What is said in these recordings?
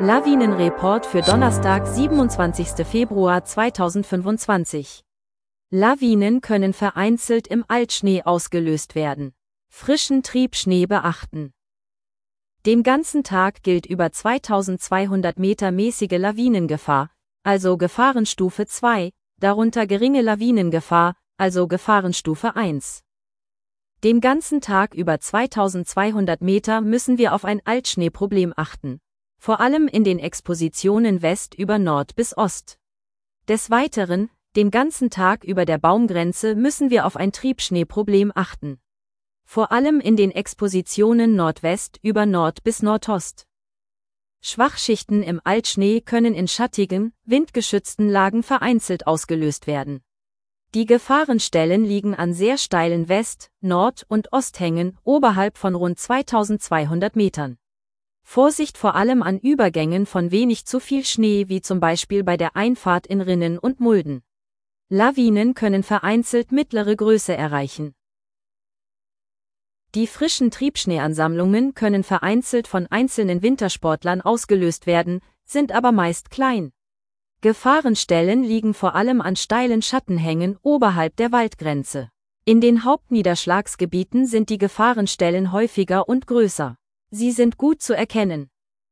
Lawinenreport für Donnerstag, 27. Februar 2025. Lawinen können vereinzelt im Altschnee ausgelöst werden. Frischen Triebschnee beachten. Den ganzen Tag gilt über 2200 Meter mäßige Lawinengefahr, also Gefahrenstufe 2, darunter geringe Lawinengefahr, also Gefahrenstufe 1. Den ganzen Tag über 2200 Meter müssen wir auf ein Altschneeproblem achten. Vor allem in den Expositionen West über Nord bis Ost. Des Weiteren, den ganzen Tag über der Baumgrenze müssen wir auf ein Triebschneeproblem achten. Vor allem in den Expositionen Nordwest über Nord bis Nordost. Schwachschichten im Altschnee können in schattigen, windgeschützten Lagen vereinzelt ausgelöst werden. Die Gefahrenstellen liegen an sehr steilen West-, Nord- und Osthängen oberhalb von rund 2200 Metern. Vorsicht vor allem an Übergängen von wenig zu viel Schnee, wie zum Beispiel bei der Einfahrt in Rinnen und Mulden. Lawinen können vereinzelt mittlere Größe erreichen. Die frischen Triebschneeansammlungen können vereinzelt von einzelnen Wintersportlern ausgelöst werden, sind aber meist klein. Gefahrenstellen liegen vor allem an steilen Schattenhängen oberhalb der Waldgrenze. In den Hauptniederschlagsgebieten sind die Gefahrenstellen häufiger und größer. Sie sind gut zu erkennen.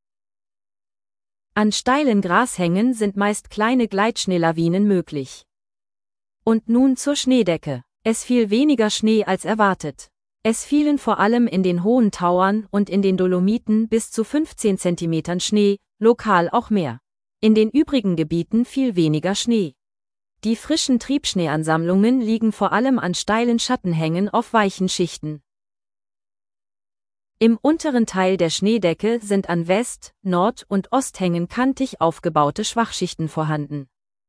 An steilen Grashängen sind meist kleine Gleitschneelawinen möglich. Und nun zur Schneedecke. Es fiel weniger Schnee als erwartet. Es fielen vor allem in den hohen Tauern und in den Dolomiten bis zu 15 cm Schnee, lokal auch mehr. In den übrigen Gebieten fiel weniger Schnee. Die frischen Triebschneeansammlungen liegen vor allem an steilen Schattenhängen auf weichen Schichten. Im unteren Teil der Schneedecke sind an West-, Nord- und Osthängen kantig aufgebaute Schwachschichten vorhanden.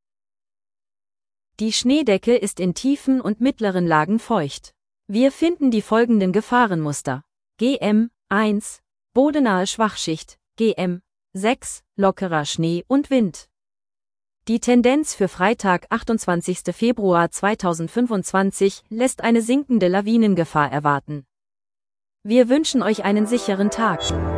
Die Schneedecke ist in tiefen und mittleren Lagen feucht. Wir finden die folgenden Gefahrenmuster: GM 1, bodenahe Schwachschicht, GM 6, lockerer Schnee und Wind. Die Tendenz für Freitag, 28. Februar 2025, lässt eine sinkende Lawinengefahr erwarten. Wir wünschen euch einen sicheren Tag.